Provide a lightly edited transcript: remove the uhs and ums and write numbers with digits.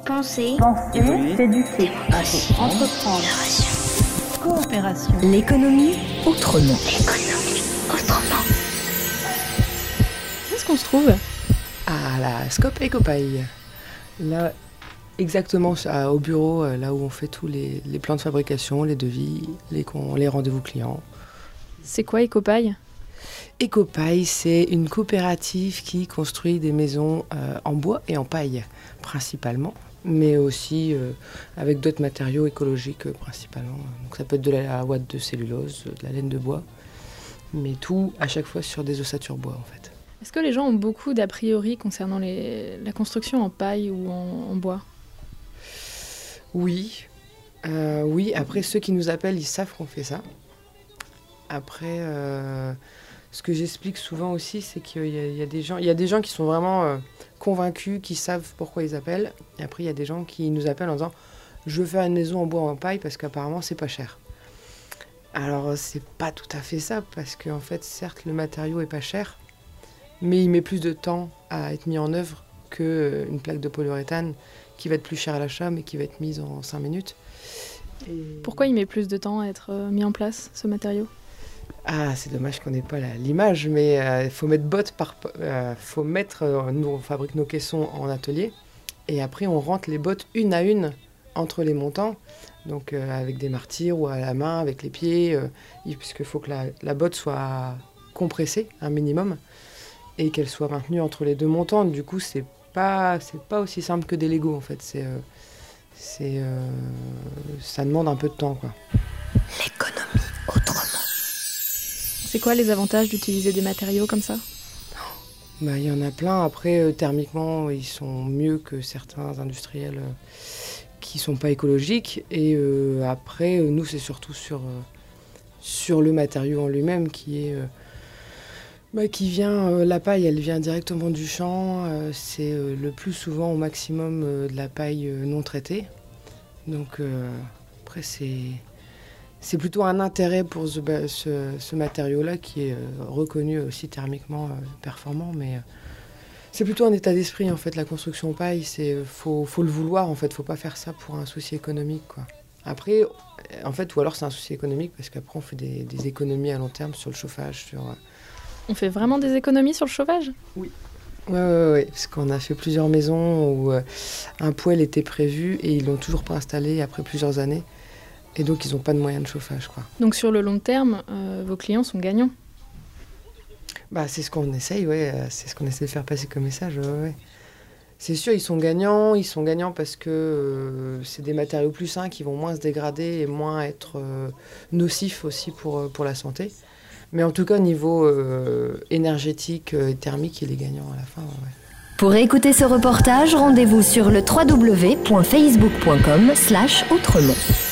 Penser, s'éduquer, entreprendre, coopération. L'économie autrement. Où est-ce qu'on se trouve ? À la Scope Ecopaille. Là, exactement au bureau, là où on fait tous les plans de fabrication, les devis, les rendez-vous clients. C'est quoi Ecopaille ? Ecopaille, c'est une coopérative qui construit des maisons en bois et en paille, principalement, mais aussi avec d'autres matériaux écologiques, principalement. Donc ça peut être de la ouate de cellulose, de la laine de bois, mais tout à chaque fois sur des ossatures bois, en fait. Est-ce que les gens ont beaucoup d'a priori concernant la construction en paille ou en bois ? Oui. Oui, après ceux qui nous appellent, ils savent qu'on fait ça. Après, ce que j'explique souvent aussi, c'est qu'il y a des gens qui sont vraiment convaincus, qui savent pourquoi ils appellent. Et après, il y a des gens qui nous appellent en disant « Je veux faire une maison en bois ou en paille parce qu'apparemment, c'est pas cher ». Alors, c'est pas tout à fait ça, parce qu'en fait, certes, le matériau est pas cher, mais il met plus de temps à être mis en œuvre qu'une plaque de polyuréthane qui va être plus chère à l'achat, mais qui va être mise en 5 minutes. Et... Pourquoi il met plus de temps à être mis en place, ce matériau ? Ah, c'est dommage qu'on n'ait pas l'image, mais il faut mettre nous on fabrique nos caissons en atelier, et après on rentre les bottes une à une entre les montants, donc avec des martyrs ou à la main, avec les pieds, puisqu'il faut que la botte soit compressée un minimum, et qu'elle soit maintenue entre les deux montants. Du coup, c'est pas aussi simple que des Lego, en fait. Ça demande un peu de temps, quoi. L'économie autrement. C'est quoi les avantages d'utiliser des matériaux comme ça ? Il y en a plein. Après, thermiquement, ils sont mieux que certains industriels qui sont pas écologiques. Et après, nous, c'est surtout sur le matériau en lui-même qui est... qui vient, la paille, elle vient directement du champ. C'est le plus souvent au maximum de la paille non traitée. Donc après, c'est plutôt un intérêt pour ce matériau-là qui est reconnu aussi thermiquement performant. Mais c'est plutôt un état d'esprit, en fait, la construction en paille. Faut le vouloir, en fait. Faut pas faire ça pour un souci économique, quoi. Après, en fait, ou alors c'est un souci économique parce qu'après, on fait des économies à long terme sur le chauffage, On fait vraiment des économies sur le chauffage ? Oui. Ouais, parce qu'on a fait plusieurs maisons où un poêle était prévu et ils l'ont toujours pas installé après plusieurs années. Et donc, ils n'ont pas de moyens de chauffage, quoi. Donc, sur le long terme, vos clients sont gagnants ? C'est ce qu'on essaye, ouais. C'est ce qu'on essaie de faire passer comme message, ouais. C'est sûr, ils sont gagnants parce que c'est des matériaux plus sains qui vont moins se dégrader et moins être nocifs aussi pour la santé. Mais en tout cas, au niveau énergétique et thermique, il est gagnant à la fin. Ouais. Pour écouter ce reportage, rendez-vous sur le www.facebook.com/autrement.